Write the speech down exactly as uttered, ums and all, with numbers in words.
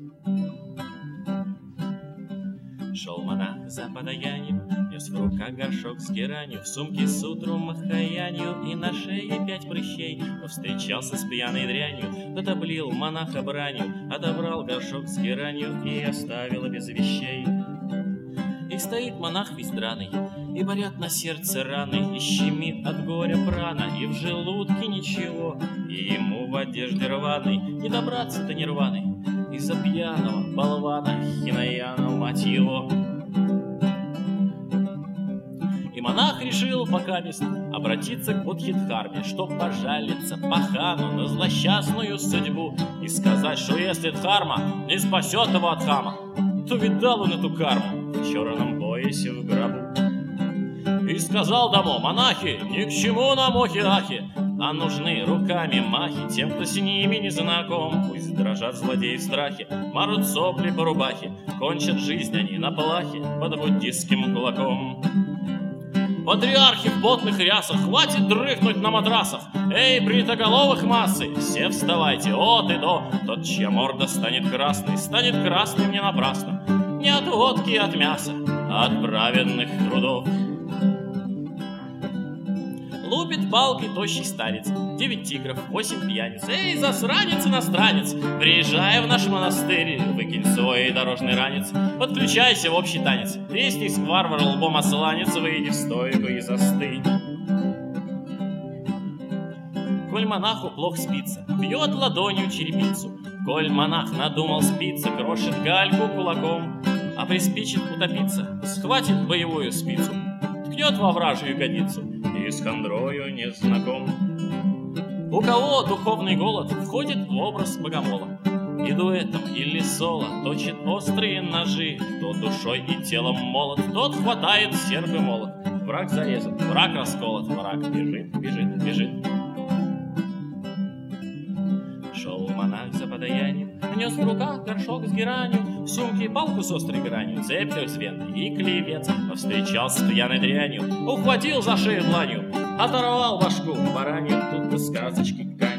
Шел монах за подаянием, нес в руках горшок с геранью, в сумке с утром махаянью и на шее пять прыщей. Повстречался с пьяной дрянью, тот облил монаха бранью, отобрал горшок с геранью и оставил без вещей. И стоит монах весь драный, и болят на сердце раны, и щемит от горя прана, и в желудке ничего, и ему в одежде рваной не добраться до нирваны из-за пьяного болвана Хинаяна, мать его. И монах решил покамест обратиться к Бодхидхарме, чтоб пожалиться пахану на злосчастную судьбу и сказать, что если Дхарма не спасет его от хама, то видал он эту карму в черном поясе в гробу. И сказал дамо: монахи, ни к чему нам охи-ахи, а нужны руками махи тем, кто с ними не знаком. Пусть дрожат злодеи в страхе, марут сопли по рубахе, кончат жизнь они на плахе под буддистским кулаком. Патриархи в потных рясах, хватит дрыхнуть на матрасах. Эй, бритоголовых массы, все вставайте от и до. Тот, чья морда станет красной, станет красным не напрасно, не от водки и от мяса, а от праведных трудов. Лупит палкой тощий старец, девять тигров, восемь пьяниц. Эй, засранец, иностранец, приезжай в наш монастырь, выкинь свой дорожный ранец, подключайся в общий танец. Крестись, варвар, лбом осланец, выйди в стойку и застынь. Коль монаху плохо спится, бьет ладонью черепицу. Коль монах надумал спиться, крошит гальку кулаком, а приспичит утопиться, схватит боевую спицу, ткнет во вражью ягодицу и с хандрою не знаком. У кого духовный голод входит в образ богомола, и дуэтом или соло точит острые ножи, кто душой и телом молод, тот хватает серп и молот. Враг зарезан, враг расколот, враг бежит, бежит, бежит. Шел монах за подаянием, нес в руках горшок с геранью, в сумке палку с острой гранью, цепь с вентой и клевец. Повстречался с пьяной дрянью, ухватил за шею дланью, оторвал башку баранью. Тут бы сказочки